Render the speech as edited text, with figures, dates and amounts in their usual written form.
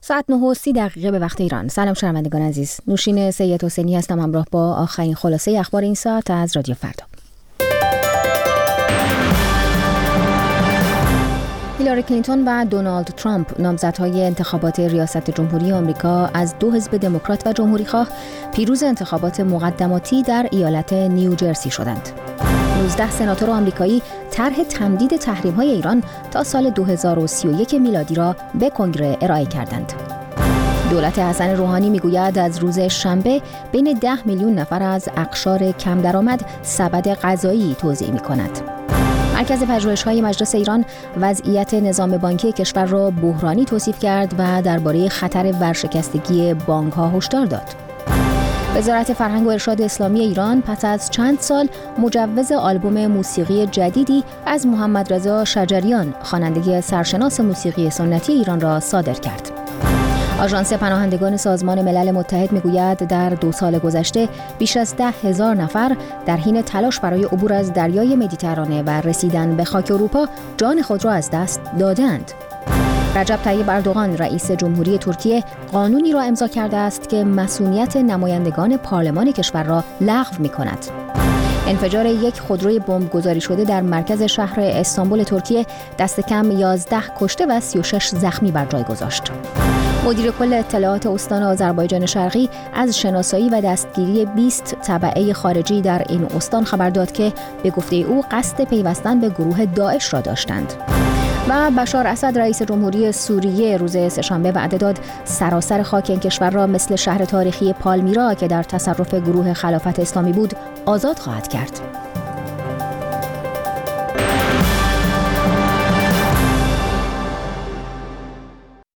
ساعت 9:30 به وقت ایران. سلام شنوندگان عزیز. نوشین سید حسینی هستم همراه با آخرین خلاصه اخبار این ساعت از رادیو فردا. هیلاری کلینتون و دونالد ترامپ نامزدهای انتخابات ریاست جمهوری آمریکا از دو حزب دموکرات و جمهوری‌خواه پیروز انتخابات مقدماتی در ایالت نیوجرسی شدند. 19 سناتور آمریکایی طرح تمدید تحریم‌های ایران تا سال 2031 میلادی را به کنگره ارائه کردند. دولت حسن روحانی میگوید از روز شنبه بین 10 میلیون نفر از اقشار کم درآمد سبد غذایی توزیع می‌کند. مرکز پژوهش‌های مجلس ایران وضعیت نظام بانکی کشور را بحرانی توصیف کرد و درباره خطر ورشکستگی بانک‌ها هشدار داد. وزارت فرهنگ و ارشاد اسلامی ایران پس از چند سال مجوز آلبوم موسیقی جدیدی از محمد رضا شجریان، خواننده سرشناس موسیقی سنتی ایران را صادر کرد. آژانس پناهندگان سازمان ملل متحد میگوید در 2 سال گذشته بیش از 10,000 نفر در حین تلاش برای عبور از دریای مدیترانه و رسیدن به خاک اروپا جان خود را از دست دادند. رجب طیب اردوغان رئیس جمهوری ترکیه قانونی را امضا کرده است که مصونیت نمایندگان پارلمان کشور را لغو می‌کند. انفجار یک خودروی بمبگذاری شده در مرکز شهر استانبول ترکیه دست کم 11 کشته و 36 زخمی بر جای گذاشت. مدیر کل اطلاعات استان آذربایجان شرقی از شناسایی و دستگیری 20 تبعه خارجی در این استان خبر داد که به گفته او قصد پیوستن به گروه داعش را داشتند. و بشار اسد رئیس جمهوری سوریه روز سه‌شنبه وعده داد سراسر خاک این کشور را مثل شهر تاریخی پالمیرا که در تصرف گروه خلافت اسلامی بود آزاد خواهد کرد.